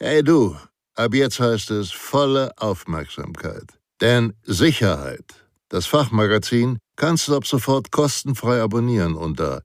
Hey du, ab jetzt heißt es volle Aufmerksamkeit. Denn Sicherheit, das Fachmagazin, kannst du ab sofort kostenfrei abonnieren unter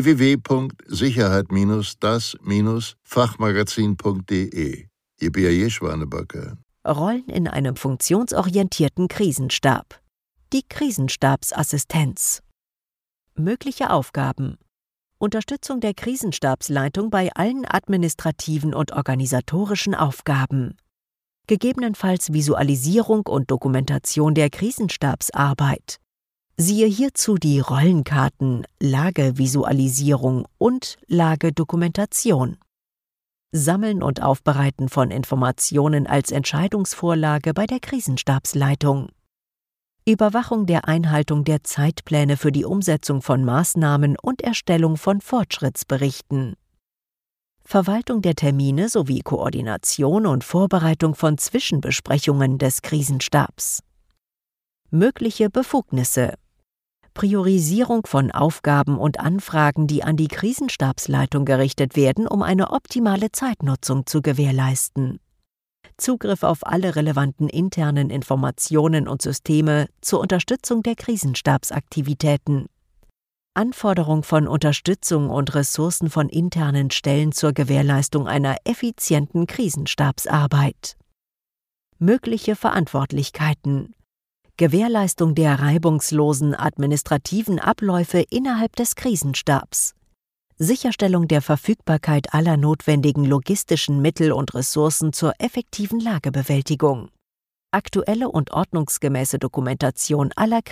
www.sicherheit-das-fachmagazin.de. Ihr B.A.J. Schwanebacke. Rollen in einem funktionsorientierten Krisenstab. Die Krisenstabsassistenz. Mögliche Aufgaben: Unterstützung der Krisenstabsleitung bei allen administrativen und organisatorischen Aufgaben. Gegebenenfalls Visualisierung und Dokumentation der Krisenstabsarbeit. Siehe hierzu die Rollenkarten, Lagevisualisierung und Lagedokumentation. Sammeln und Aufbereiten von Informationen als Entscheidungsvorlage bei der Krisenstabsleitung. Überwachung der Einhaltung der Zeitpläne für die Umsetzung von Maßnahmen und Erstellung von Fortschrittsberichten. Verwaltung der Termine sowie Koordination und Vorbereitung von Zwischenbesprechungen des Krisenstabs. Mögliche Befugnisse: Priorisierung von Aufgaben und Anfragen, die an die Krisenstabsleitung gerichtet werden, um eine optimale Zeitnutzung zu gewährleisten. Zugriff auf alle relevanten internen Informationen und Systeme zur Unterstützung der Krisenstabsaktivitäten. Anforderung von Unterstützung und Ressourcen von internen Stellen zur Gewährleistung einer effizienten Krisenstabsarbeit. Mögliche Verantwortlichkeiten: Gewährleistung der reibungslosen administrativen Abläufe innerhalb des Krisenstabs. Sicherstellung der Verfügbarkeit aller notwendigen logistischen Mittel und Ressourcen zur effektiven Lagebewältigung. Aktuelle und ordnungsgemäße Dokumentation aller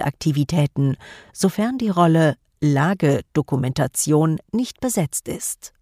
Krisenmanagementaktivitäten, sofern die Rolle Lagedokumentation nicht besetzt ist.